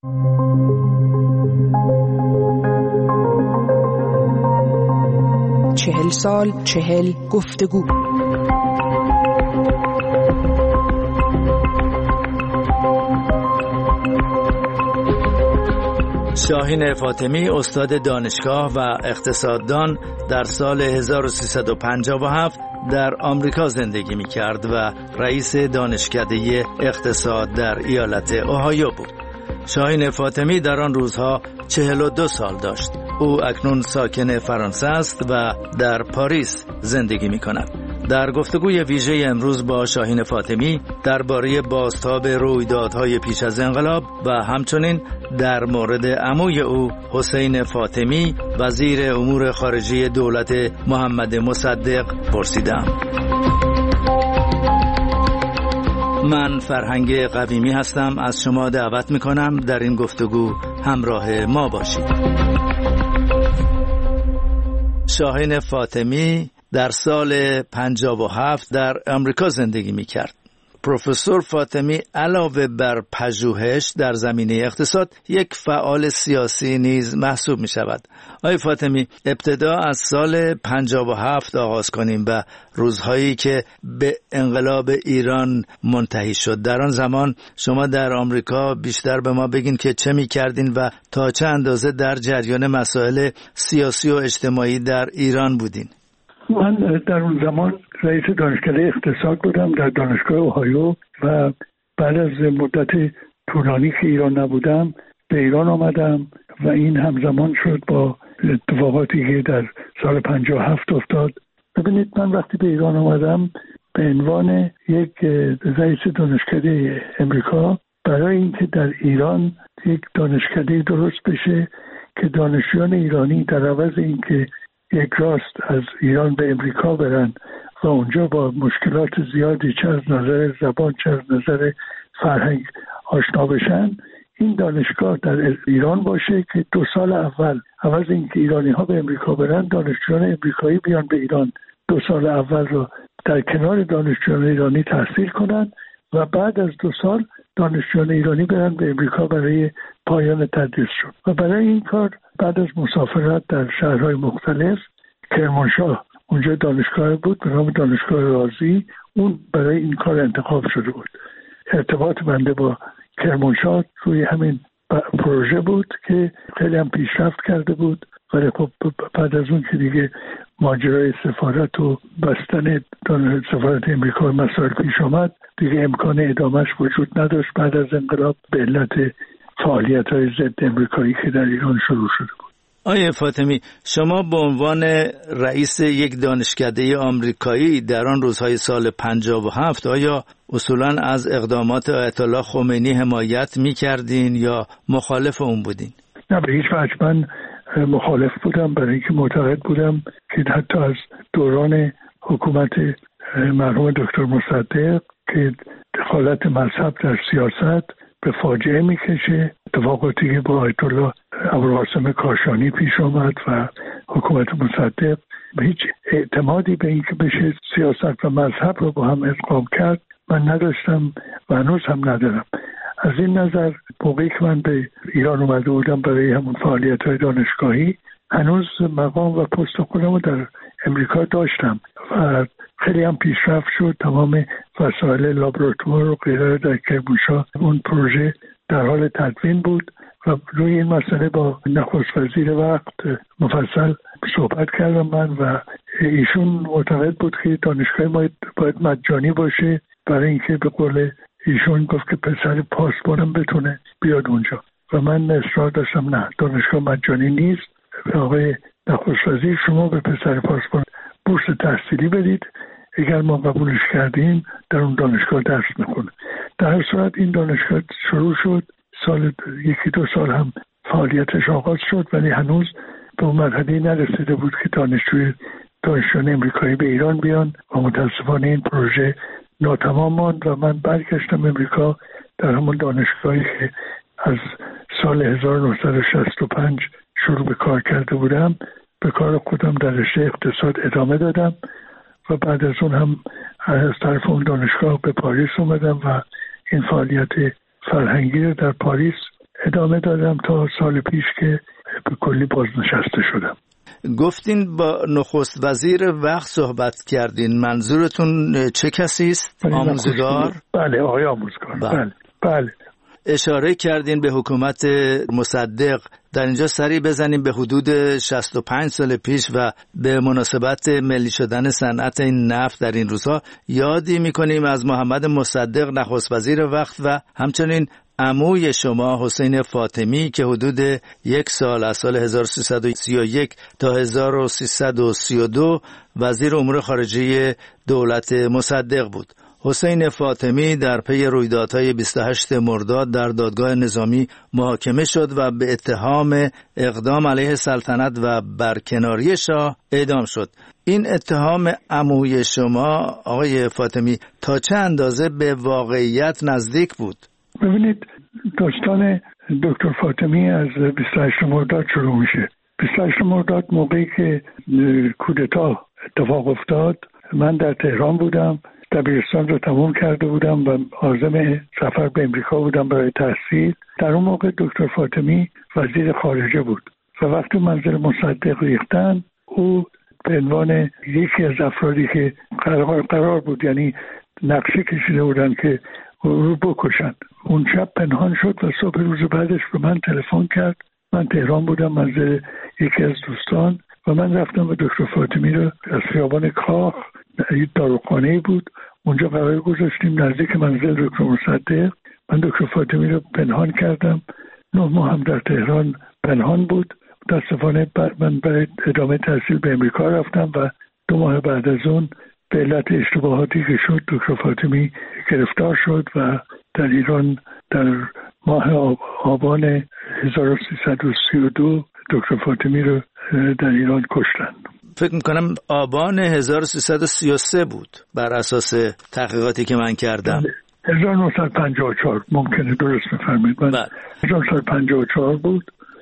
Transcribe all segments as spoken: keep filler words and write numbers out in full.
چهل سال، چهل گفتگو. شاهین فاطمی استاد دانشگاه و اقتصاددان در سال هزار و سیصد و پنجاه و هفت در آمریکا زندگی می کرد و رئیس دانشکده اقتصاد در ایالت اوهایو بود. شاهین فاطمی در آن روزها چهل و دو سال داشت. او اکنون ساکن فرانسه است و در پاریس زندگی می کند. در گفتگوی ویژه امروز با شاهین فاطمی درباره بازتاب رویدادهای پیش از انقلاب و همچنین در مورد عموی او حسین فاطمی وزیر امور خارجه دولت محمد مصدق پرسیدم. من فرهنگ قویمی هستم. از شما دعوت میکنم در این گفتگو همراه ما باشید. شاهین فاطمی در سال پنجاه و هفت در امریکا زندگی میکرد. پروفسور فاطمی علاوه بر پژوهش در زمینه اقتصاد یک فعال سیاسی نیز محسوب می شود. آقای فاطمی، ابتدا از سال پنجاه و هفت آغاز کنیم و روزهایی که به انقلاب ایران منتهی شد. در آن زمان شما در آمریکا بیشتر به ما بگین که چه می کردین و تا چه اندازه در جریان مسائل سیاسی و اجتماعی در ایران بودین. من در اون زمان رئیس دانشکده اقتصاد بودم در دانشگاه اوهایو و بعد از مدت طولانی که ایران نبودم به ایران آمدم و این همزمان شد با اتفاقاتی که در سال پنجاه و هفت افتاد. ببینید، من وقتی به ایران آمدم به عنوان یک رئیس دانشکده امریکا برای اینکه در ایران یک دانشکده درست بشه که دانشجویان ایرانی در عوض اینکه یک راست از ایران به امریکا برن و اونجا با مشکلات زیادی چه از نظر زبان چه از نظر فرهنگ آشنا بشن، این دانشگاه در ایران باشه که دو سال اول عوض اینکه ایرانی ها به امریکا برن، دانشجویان امریکایی بیان به ایران دو سال اول رو در کنار دانشجویان ایرانی تحصیل کنن و بعد از دو سال دانشجویان ایرانی برن به امریکا برای پایان تدریسشون. و برای این کار بعد از مسافرت در شهرهای مختلف، کرمانشاه اونجا دانشگاه بود به نام دانشگاه رازی، اون برای این کار انتخاب شده بود. ارتباط بنده با کرمانشاه روی همین پروژه بود که خیلی هم پیشرفت کرده بود، ولی خب بعد از اون که دیگه ماجرای سفارت و بستن سفارت امریکا مسائل پیش آمد، دیگه امکان ادامهش وجود نداشت بعد از انقلاب به علت فعالیت‌های ضد امریکایی که در ایران شروع شده بود. آقای فاطمی، شما به عنوان رئیس یک دانشکده آمریکایی در آن روزهای سال پنجاه و هفت آیا اصولاً از اقدامات آیت الله خمینی حمایت می‌کردین یا مخالف اون بودین؟ نه، به هیچ وجه من مخالف بودم، برای اینکه معتقد بودم که حتی از دوران حکومت مرحوم دکتر مصدق که دخالت مذهب در سیاست به فاجعه میکشه، اتفاقاتی که با آیت الله ابوالقاسم کاشانی پیش آمد و حکومت مصدق به هیچ اعتمادی به اینکه بشه سیاست و مذهب رو با هم ادغام کرد من نداشتم و هنوز هم ندارم. از این نظر موقعی که من به ایران اومده بودم برای همون فعالیت‌های دانشگاهی، هنوز مقام و پست خودم رو در امریکا داشتم و خیلی هم پیشرفت شد. تمام وسایل لابراتوار و غیره در کرمانشاه اون پروژه در حال تدوین بود و روی این مسئله با نخست وزیر وقت مفصل صحبت کردم من و ایشون معتقد بود که دانشگاه ما باید مجانی باشه، برای اینکه به قول ایشون گفت که پسر پاسبانم بتونه بیاد اونجا و من اصرار داشتم نه، دانشگاه مجانی نیست. آقای نخست وزیر شما به پسر پاسبان بورس تحصیلی بدید، اگر ما قبولش کردیم در اون دانشگاه درس میکنه. در هر صورت این دانشگاه شروع شد، سال یکی دو سال هم فعالیتش آغاز شد، ولی هنوز به اون مرحله نرسیده بود که دانشجوی دانشجویان امریکایی به ایران بیان و متاسفانه این پروژه ناتمام ماند و من برگشتم امریکا در همون دانشگاهی که از سال هزار و نهصد و شصت و پنج شروع به کار کرده بودم به کار خودم در رشته اقتصاد ادامه دادم و بعد از اون هم از طرف اون دانشگاه به پاریس اومدم و این فعالیت فرهنگی رو در پاریس ادامه دادم تا سال پیش که به کلی بازنشسته شدم. گفتین با نخست وزیر وقت صحبت کردین، منظورتون چه کسی است؟ آموزگار؟ بله آقای آموزگار. بله. بله بله اشاره کردین به حکومت مصدق. در اینجا سری بزنیم به حدود شصت و پنج سال پیش و به مناسبت ملی شدن صنعت این نفت در این روزها یادی میکنیم از محمد مصدق نخست وزیر وقت و همچنین عموی شما حسین فاطمی که حدود یک سال از سال هزار و سیصد و سی و یک تا هزار و سیصد و سی و دو وزیر امور خارجه دولت مصدق بود. حسین فاطمی در پی رویدادهای بیست و هشتم مرداد در دادگاه نظامی محاکمه شد و به اتهام اقدام علیه سلطنت و برکناری شاه اعدام شد. این اتهام عموی شما آقای فاطمی تا چه اندازه به واقعیت نزدیک بود؟ ببینید داستان دکتر فاطمی از بیست و هشتم مرداد شروع میشه. بیست و هشتم مرداد موقعی که کودتا اتفاق افتاد من در تهران بودم، دبیرستان رو تمام کرده بودم و عازم سفر به امریکا بودم برای تحصیل. در اون موقع دکتر فاطمی وزیر خارجه بود و وقتی منزل مصدق ریختن او به عنوان یکی از افرادی که قرار, قرار بود یعنی نقشه کشیده بودن که رو بکشن، اون شب پنهان شد و صبح روز بعدش به من تلفن کرد. من تهران بودم منزل یکی از دوستان و من رفتم و دکتر فاطمی رو از خیابان کاخ داروخانه‌ای بود اونجا قرار گذاشتیم نزدیک منزل دکتر مصدق. من دکتر فاطمی رو پنهان کردم. نه ماه هم در تهران پنهان بود. متاسفانه من برای ادامه تحصیل به امریکا رفتم و دو ماه بعد از اون به علت اشتباهاتی که شد دکتر فاطمی گرفتار شد و در ایران در ماه آبان هزار و سیصد و سی و دو دکتر فاطمی رو در ایران کشتن. فکر میکنم آبان هزار و سیصد و سی و سه بود بر اساس تحقیقاتی که من کردم. هزار و نهصد و پنجاه و چهار ممکنه درست بفرمایید. من هزار و نهصد و پنجاه و چهار بود.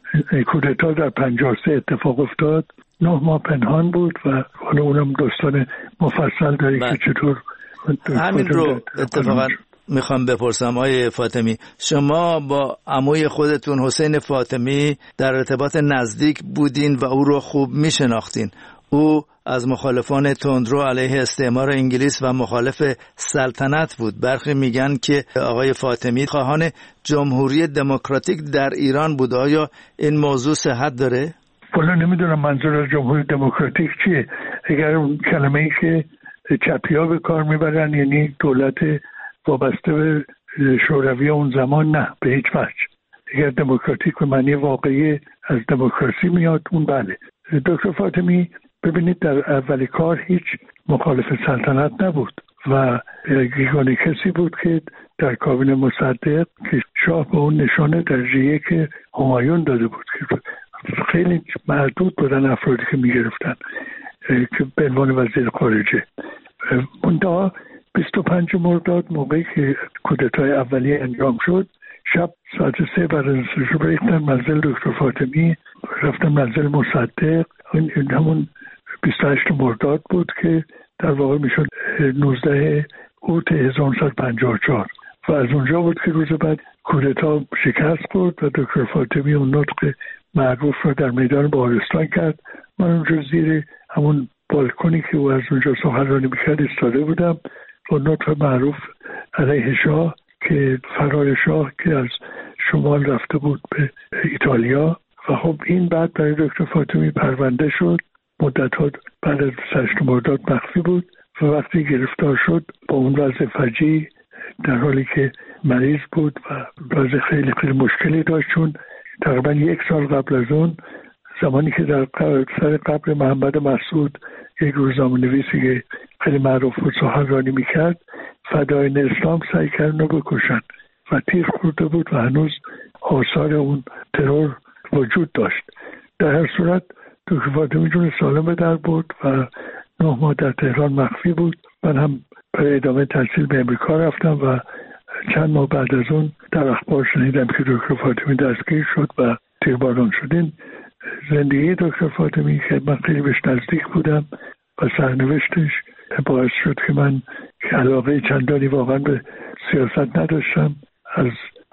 کودتا در پنجاه و سه اتفاق افتاد. نه ماه پنهان بود و حالا اونم داستان مفصل داری که چطور همین رو اتفاقا میخوام بپرسم. آقای فاطمی شما با عموی خودتون حسین فاطمی در ارتباط نزدیک بودین و او رو خوب میشناختین. او از مخالفان تندرو علیه استعمار انگلیس و مخالف سلطنت بود. برخی میگن که آقای فاطمی خواهان جمهوری دموکراتیک در ایران بود. آیا این موضوع صحت داره؟ والا نمیدونم منظور از جمهوری دموکراتیک چیه. اگر اون کلمه ای که چپیا به کار میبرن یعنی دولت وابسته به شوروی اون زمان، نه به هیچ وجه. اگر دموکراتیک به معنی واقعی از دموکراسی میاد اون بله. دکتر فاطمی ببینید در اولی کار هیچ مخالف سلطنت نبود و یگانه کسی بود که در کابینه مصدق که شاه به اون نشانه درجه که همایون داده بود که خیلی محدود بودن افرادی که میگرفتن که به عنوان وزیر خارجه. منتها بیست و پنج مرداد موقعی که کودتای اولیه انجام شد شب ساعت سه بعد از صبح ریختن منزل دکتر فاطمی، رفتن منزل مصدق. این همون بیست و هشت مرداد بود که در واقع میشد نوزده اوت هزار و نهصد و پنجاه و چهار و از اونجا بود که روز بعد کودتا شکست خورد و دکتر فاطمی اون نطق معروف را در میدان بهارستان کرد. من اونجا زیر همون بالکنی که او از اونجا سخنرانی میکرد ایستاده بودم و نطق معروف علیه شاه که فرار شاه که از شمال رفته بود به ایتالیا و خب این بعد برای دکتر فاطمی پرونده شد. مدت‌ها بعد از بیست و هشت مرداد مخفی بود و وقتی گرفتار شد با اون وضع فجیع در حالی که مریض بود و وضع خیلی خیلی مشکلی داشت، چون تقریبا یک سال قبل از اون زمانی که در سر قبر محمد مسعود یک روزنامه‌نویسی که خیلی معروف بود سخنرانی میکرد، فدایین اسلام سعی کردن رو بکشن و تیر خورده بود و هنوز آثار اون ترور وجود داشت. در هر صورت دکتر فاطمی جون سالم به در بود و نه ماه در تهران مخفی بود. من هم برای ادامه تحصیل به امریکا رفتم و چند ماه بعد از اون در اخبار شنیدم که دکتر فاطمی دستگیر شد و تیرباران شدین. زندگی دکتر فاطمی که من خیلی بهش نزدیک بودم و سرنوشتش باعث شد که من که علاقه چندانی واقعا به سیاست نداشتم، از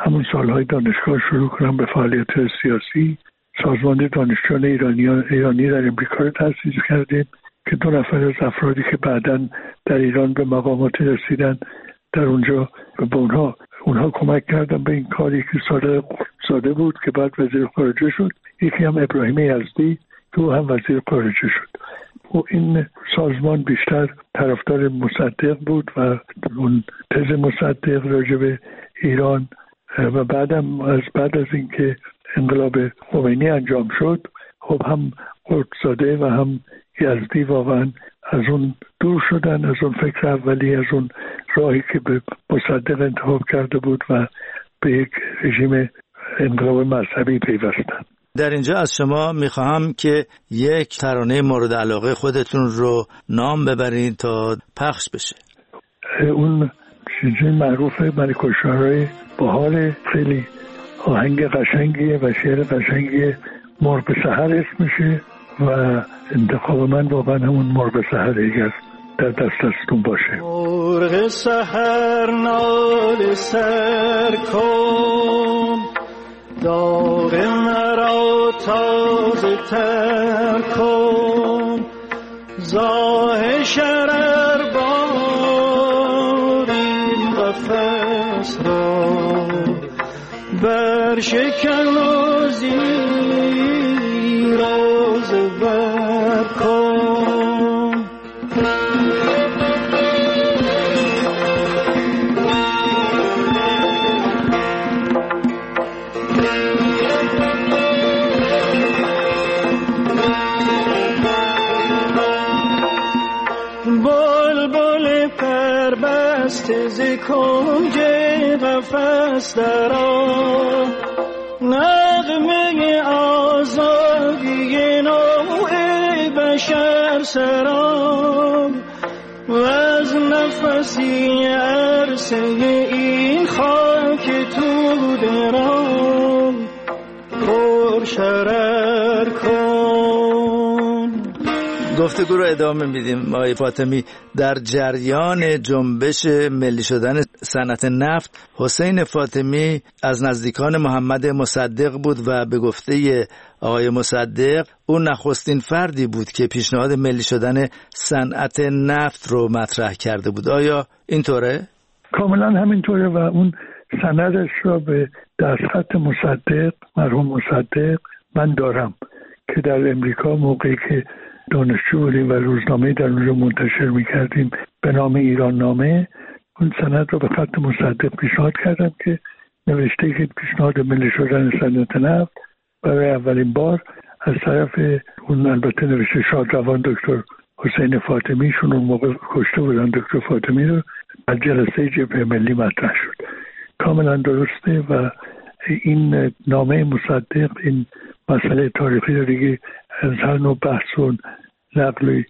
همون سالهای دانشگاه شروع کنم به فعالیت سیاسی. سازمان دانشجویان ایرانی ایرانی در امریکا رو تأسیس کردیم که دو نفر از افرادی که بعداً در ایران به مقامات رسیدن در اونجا به اونها اونها کمک کردن به این کاری که ساده ساده بود که بعد وزیر خارجه شد. یکی هم ابراهیم یزدی که او هم وزیر خارجه شد. و این سازمان بیشتر طرفدار مصدق بود و اون تز مصدق راجع به ایران و بعدم از بعد از اینکه انقلاب خمینی انجام شد، خب هم قدس‌زاده و هم یزدی واقعا از اون دور شدن، از اون فکر اولی، از اون راهی که به مصدق انتخاب کرده بود و به یک رژیم انقلاب مذهبی پیوستن. در اینجا از شما میخواهم که یک ترانه مورد علاقه خودتون رو نام ببرید تا پخش بشه. اون چیزی معروفه ملک الشعرای باحال، خیلی آهنگ قشنگیه و شعر قشنگیه. مرغ سحر اسمشه و انتخاب من واقعا همون مرغ سحر اگر در دست دستون باشه. مرغ سحر نال سر کن، داغ مرا تازه تر کن، زاه شرر بار این قفس را بر شکن و زیر و زبر کن. بلبل پربسته ز کنج قفس درآ، نغمه آزادی نوع بشر سرا، و از نفسی عرصه این خاک تو درام پر شرر کن. گفتگو رو ادامه میدیم. آقای فاطمی، در جریان جنبش ملی شدن صنعت نفت، حسین فاطمی از نزدیکان محمد مصدق بود و به گفته آقای مصدق او نخستین فردی بود که پیشنهاد ملی شدن صنعت نفت رو مطرح کرده بود. آیا اینطوره؟ کاملا همینطوره و اون سندش را به دستخط مصدق، مرحوم مصدق، من دارم که در امریکا موقعی که دانشجو بودیم و روزنامه در اونجا منتشر میکردیم به نام ایران نامه، اون سند رو به خط مصدق پیشنهاد کردم که نوشته که پیشنهاد ملی شدن صنعت نفت برای اولین بار از طرف اون البته نوشته شادروان دکتر حسین فاطمی، شون اون موقع کشته بودن دکتر فاطمی رو، از جلسه جبهه ملی مطرح شد. کاملا درسته و این نامه مصدق این مسئله تاریخی رو دیگه از هر نوع بحث و نقلی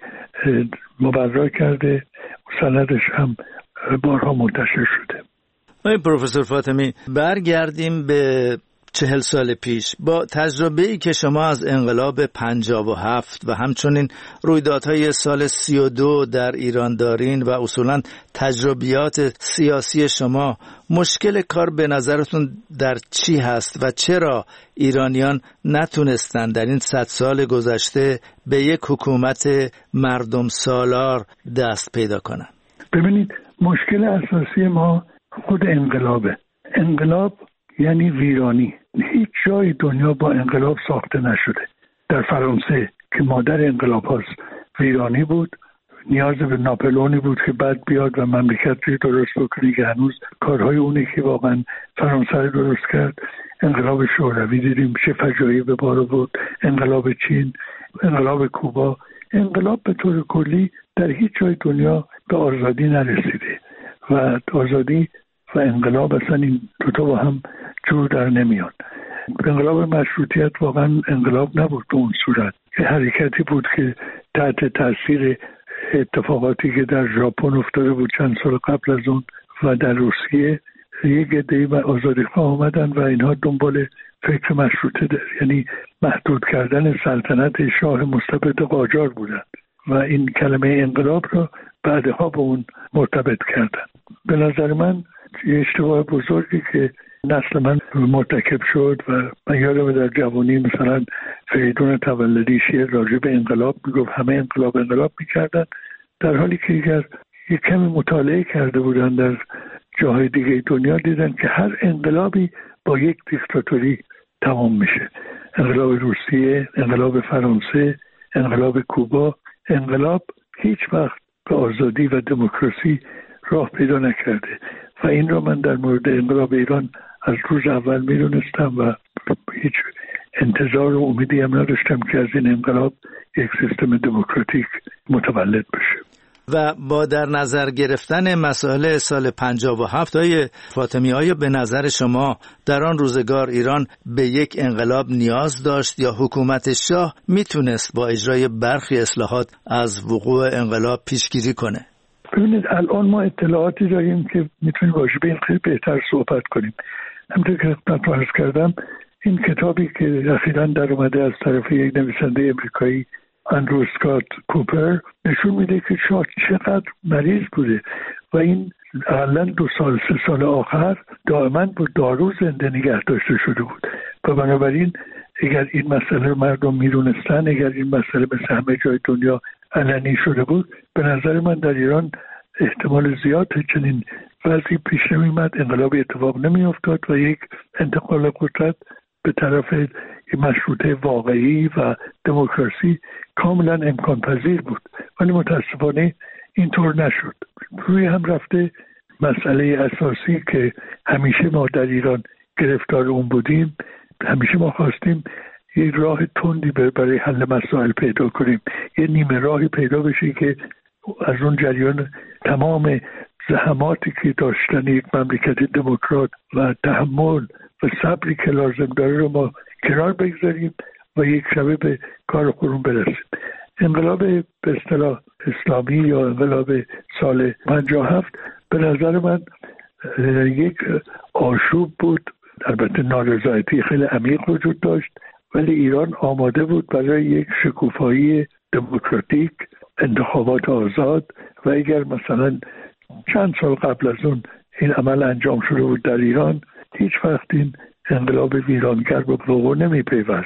مبرا کرده. سندش هم بارها منتشر شده. آقای پروفسور فاطمی، برگردیم به چهل سال پیش. با تجربه‌ای که شما از انقلاب پنجاه و هفت و همچنین رویدادهای سال سی و دو در ایران دارین و اصولاً تجربیات سیاسی شما، مشکل کار به نظرتون در چی هست و چرا ایرانیان نتونستن در این صد سال گذشته به یک حکومت مردم سالار دست پیدا کنن؟ ببینید، مشکل اساسی ما خود انقلابه. انقلاب یعنی ویرانی. هیچ جای دنیا با انقلاب ساخته نشده. در فرانسه که مادر انقلاب هاست ویرانی بود، نیاز به ناپلئونی بود که بعد بیاد و مملکت رو درست بکنه که هنوز کارهای اونه که واقعا فرانسه رو درست کرد. انقلاب شوروی دیدیم چه فجایعی به بار آورد، انقلاب چین، انقلاب کوبا. انقلاب به طور کلی در هیچ جای دنیا به آزادی نرسیده و آزادی و انقلاب اصلا این دوتا با هم جور در نمیان. انقلاب مشروطیت واقعا انقلاب نبود به اون صورت، یه حرکتی بود که تحت تاثیر اتفاقاتی که در ژاپن افتاده بود چند سال قبل از اون و در روسیه، یک عده‌ای و آزادیخواه آمدن و اینها دنبال فکر مشروطه در یعنی محدود کردن سلطنت شاه مستبد قاجار بودن و این کلمه انقلاب را بعدها به اون مرتبط کردن. به نظر من یه اشتباه بزرگی که نسل من مرتکب شد و من یادم در جوانی مثلا فریدون تولدی شعر راجع به انقلاب میگفت، همه انقلاب انقلاب میکردن، در حالی که اگر یک کمی مطالعه کرده بودن در جاهای دیگه دنیا دیدن که هر انقلابی با یک دیکتاتوری تمام میشه. انقلاب روسیه، انقلاب فرانسه، انقلاب کوبا، انقلاب هیچ وقت به آزادی و دموکراسی راه پیدا نکرده و این را من در مورد انقلاب ایران از روز اول میدونستم و هیچ انتظار و امیدی هم نداشتم که از این انقلاب یک سیستم دموکراتیک متولد بشه. و با در نظر گرفتن مسائل سال پنجاه و هفت های فاطمی، آیا به نظر شما در آن روزگار ایران به یک انقلاب نیاز داشت یا حکومت شاه میتونست با اجرای برخی اصلاحات از وقوع انقلاب پیشگیری کنه؟ ببینید الان ما اطلاعاتی داریم که میتونیم راجع به این خیلی بهتر صحبت کنیم. همونطور که خدمتتون عرض کردم، این کتابی که اخیراً در اومده از طرف یک نویسنده امریکایی اندرو اسکات کوپر نشون میده که شاه چقدر مریض بوده و این اقلاً دو سال سه سال آخر دائما با دارو زنده نگه داشته شده بود و بنابراین اگر این مسئله رو مردم میدونستن، اگر این مسئله مثل همه جای دنیا علنی شده بود، به نظر من در ایران احتمال زیاد چنین وضعی پیش نمی‌آمد، انقلابی اتفاق نمی‌افتاد و یک انتقال قدرت به طرف مشروطه واقعی و دموکراسی کاملا امکان پذیر بود. ولی متاسفانه اینطور نشد. روی هم رفته مسئله اساسی که همیشه ما در ایران گرفتار اون بودیم، همیشه ما خواستیم یک راه تندی برای حل مسائل پیدا کنیم، یه نیمه راهی پیدا بشه که از اون جریان تمام زحماتی که داشتن یک مملکت دموکرات و تحمل و صبری که لازم داره رو ما کنار بگذاریم و یک شبه به کار خودمون برسیم. انقلاب به اصطلاح اسلامی یا انقلاب سال پنجاه و هفت به نظر من یک آشوب بود. البته نارضایتی خیلی عمیق وجود داشت، ولی ایران آماده بود برای یک شکوفایی دموکراتیک، انتخابات آزاد و اگر مثلا چند سال قبل از اون این عمل انجام شده بود در ایران، هیچ وقت این انقلاب ویرانگر به وقوع نمی پیوست.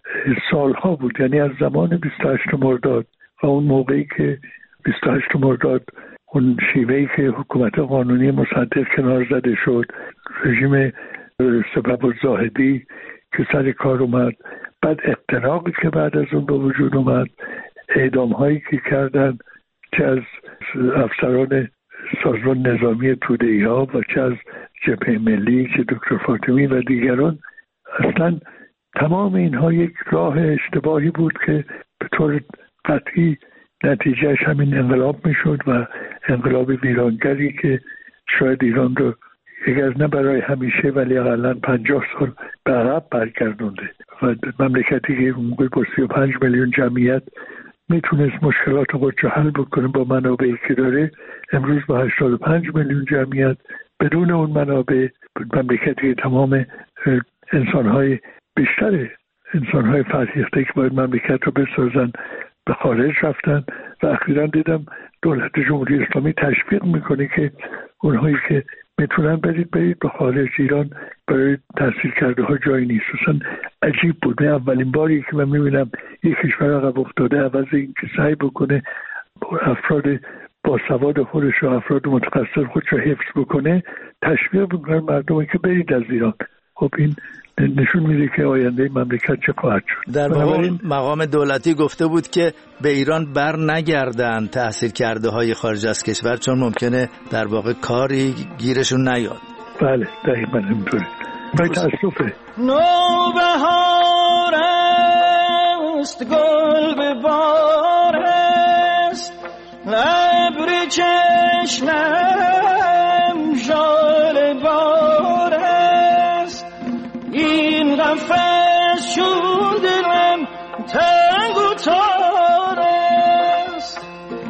سالها بود، یعنی از زمان بیست و هشتم مرداد و اون موقعی که بیست و هشتم مرداد اون شیوهی که حکومت قانونی مصدق کنار زده شد، رژیم سبب الزاهدی که سر کار اومد، بعد اختراقی که بعد از اون به وجود اومد، اعدام هایی که کردن چه از افسران سازمان نظامی توده‌ای ها و چه از جبهه ملی چه دکتر فاطمی و دیگران، اصلا تمام اینها یک راه اشتباهی بود که به طور قطعی نتیجهش همین انقلاب میشد و انقلاب ویرانگری که شاید ایران رو اگر نه برای همیشه ولی اقلا پنجاه سال به عقب برگردونده و مملکتی که موقع با سی و پنج میلیون جمعیت میتونست مشکلات خودش حل بکنه با منابعی که داره، امروز با هشتاد و پنج میلیون جمعیت بدون اون منابع، مملکتی که تمام انسانهای بیشتر انسانهای فرهیخته که باید مملکت رو بسازن به خارج رفتن و اخیراً دیدم دولت جمهوری اسلامی تشویق میکنه که اونهایی که میتونن برید برید به خارج. ایران برای تحصیل کرده ها جایی نیست. اصلا عجیب بود. من اولین باری که من میبینم یک کشور عقب افتاده عوض این که سعی بکنه افراد با سواد خودش و افراد متخصص خودش رو حفظ بکنه، تشویق میکنه مردم که برید از ایران. خب این نشون میده که آینده مملکت چه خواهد شد. در واقع مقام دولتی گفته بود که به ایران بر نگردن تحصیل کرده های خارج از کشور، چون ممکنه در واقع کاری گیرشون نیاد. بله دقیقاً همینطوره. باید تأسفه نوبهار است، گل به بار است، ابر چشمم ژاله بار است، این قفس چون دلم تنگ و تار است.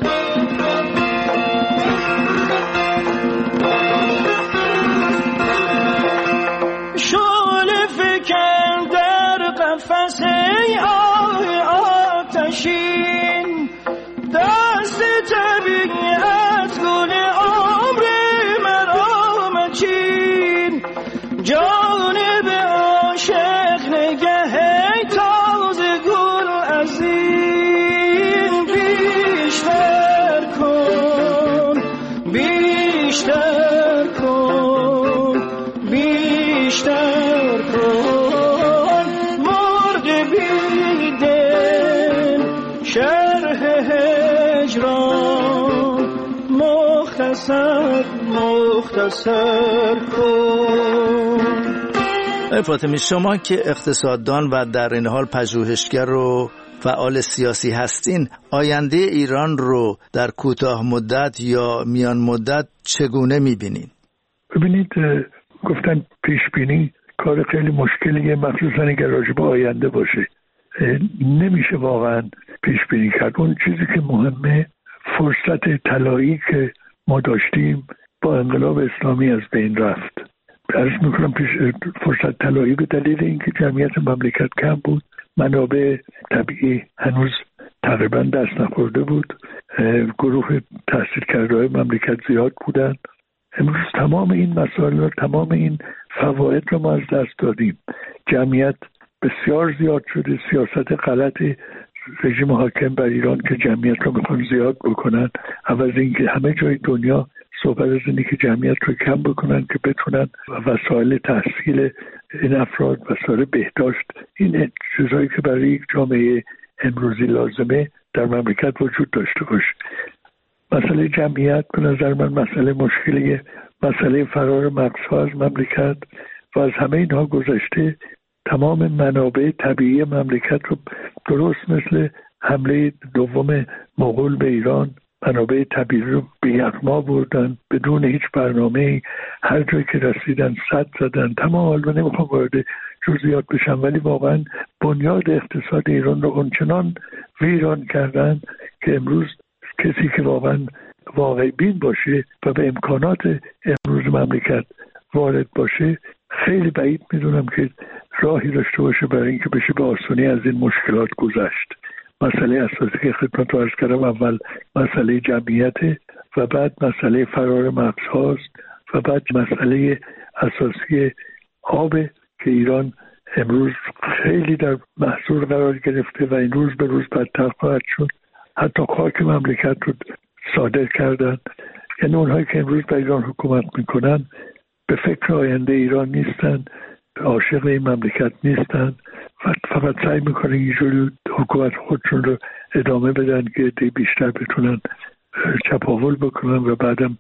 شعله فکن در قفس ای آه آتشین، دست طبیعت گل عمر مقصد مختصر کن. فاطمی، شما که اقتصاددان و در این حال پژوهشگر و فعال سیاسی هستین، آینده ایران رو در کوتاه مدت یا میان مدت چگونه میبینین؟ ببینید، گفتن پیش بینی کار خیلی مشکلیه، مخصوصا اگر راجع به آینده باشه. نمیشه واقعا پیش بینی کرد. اون چیزی که مهمه، فرصت طلایی که ما داشتیم با انقلاب اسلامی از بین رفت. عرض میکنم پیش فرصت طلایی به دلیل اینکه جمعیت مملکت کم بود، منابع طبیعی هنوز تقریبا دست نخورده بود، گروه تحصیل کرده های مملکت زیاد بودن. امروز تمام این مسائل و تمام این فواید رو ما از دست دادیم. جمعیت بسیار زیاد شده، سیاست غلط رژیم حاکم بر ایران که جمعیت رو میخوان زیاد بکنن، عوض اینکه همه جای دنیا صحبت از اینه که جمعیت رو کم بکنن که بتونن وسایل تحصیل این افراد، وسایل بهداشت، این چیزایی که برای یک جامعه امروزی لازمه در مملکت وجود داشته باشه. مسئله جمعیت به نظر من مسئله مشکلیه. مسئله فرار مغزها از مملکت و از همه اینها گذشته تمام منابع طبیعی مملکت رو درست مثل حمله دوم مغول به ایران منابع طبیعی رو به یغما بردن بدون هیچ برنامه‌ای. هر جایی که رسیدن سد زدن. تمام حال من نمیخوام وارد جزئیات بشم، ولی واقعا بنیاد اقتصاد ایران رو اونچنان ویران کردن که امروز کسی که واقعا واقع بین باشه و به امکانات امروز مملکت وارد باشه، خیلی بعید میدونم که راهی داشته باشه برای اینکه بشه به آسانی از این مشکلات گذشت. مسئله اساسی که خدمت رو عرض کردم، اول مسئله جمعیت و بعد مسئله فرار مغزهاست و بعد مسئله اساسی آب که ایران امروز خیلی در محصول قرار گرفته و این روز به روز بدتر خواهد شد. حتی خاک مملکت رو صادر کردن. یعنی اونهایی که امروز به ایران حکومت میکنن به فکر آینده ایران نیستن، عاشق این مملکت نیستن، فقط سعی میکنن اینجوری حکومت خودشون رو ادامه بدن که دی بیشتر بتونن چپاول بکنن و بعدم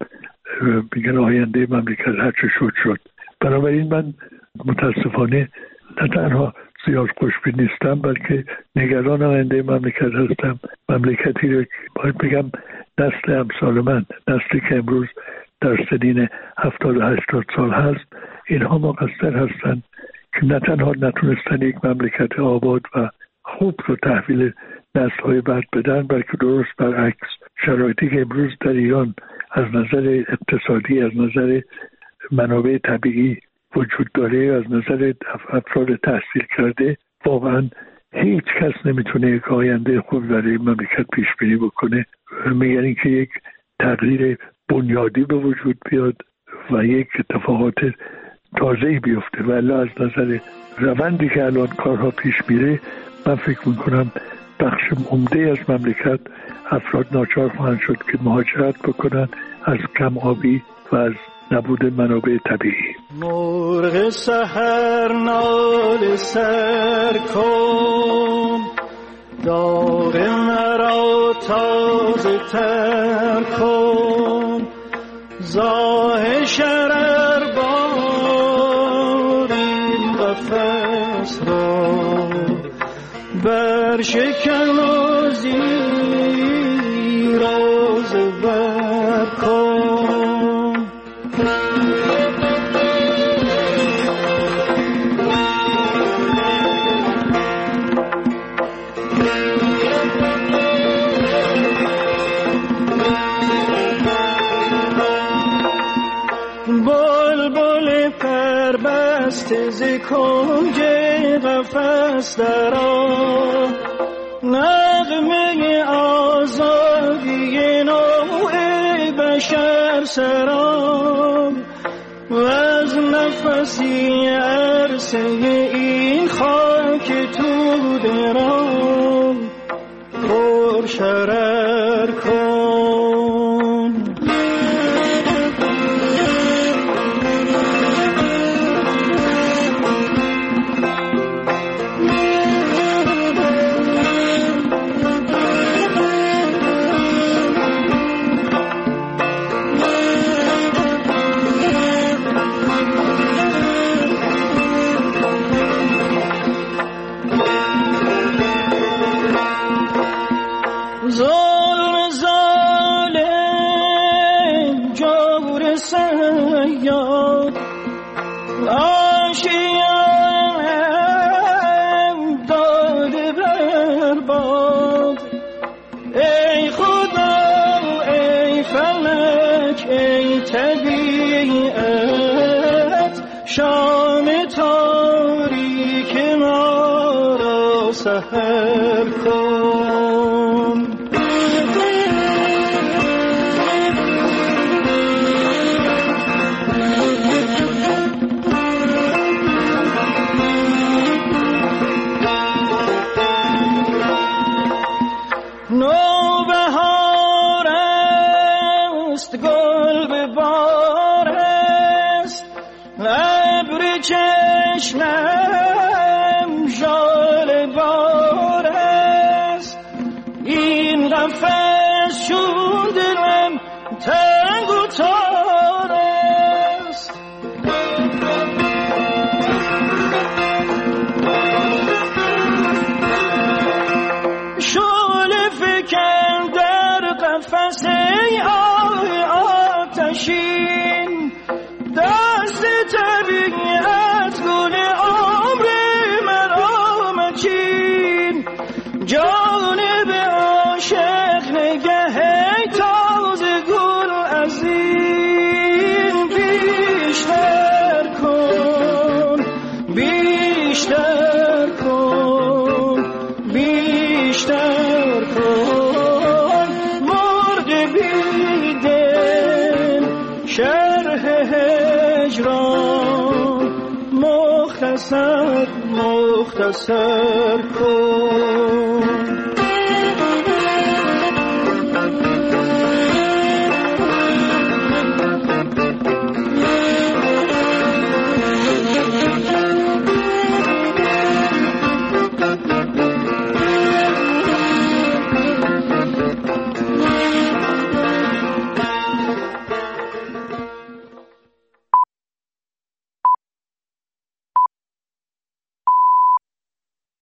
میگن آینده مملکت هر چه شد شد. بنابراین من متاسفانه نه تنها زیاد خوشبین نیستم، بلکه نگران آینده مملکت هستم. مملکتی رو باید بگم نسل امثال من، نسلی که امروز در سنین هفتاد و هشتاد سال هست، اینها مقصر هستن که نه تنها نتونستن یک مملکت آباد و خوب رو تحویل نسل‌های بعد بدن، بلکه درست برعکس شرایطی که امروز در ایران از نظر اقتصادی، از نظر منابع طبیعی وجود داره، از نظر افراد تحصیل کرده، واقعا هیچ کس نمیتونه یک آینده خوب برای مملکت پیش بینی بکنه. میگن این که یک تغییر بنیادی به وجود بیاد و یک اتفاقات تازه‌ای بیفته، ولی از نظر روندی که الان کارها پیش میره، من فکر میکنم بخش عمده از مملکت افراد ناچار خواهند شد که مهاجرت بکنن از کم آبی و از نبود منابع طبیعی. مرغ سحر نال سر کن، داغ مرا تازه تر کن، زاه شرر بار این قفس را بر شکن و زیر و زبر کن. بلبل پربسته ز کنج قفس درآ، نغمه آزادی نوع بشر سرا، و از نفسی عرصه این خاک توده را پر شرر کن. شام تاریک ما را سحر کن. نوبهار است گل به بار است، ابر چشمم ژاله بار است. این قفس چون دلم تنگ و تار است. شعله فکن در قفس ای آه آتشین، دست طبیعت گل عمر مرا مچین. جانب عاشق نگه تازه گل از این بیشتر کن، بیشتر کن، بیشتر کن. مرغ بیدل شرح هجران مختصر مختصر کن.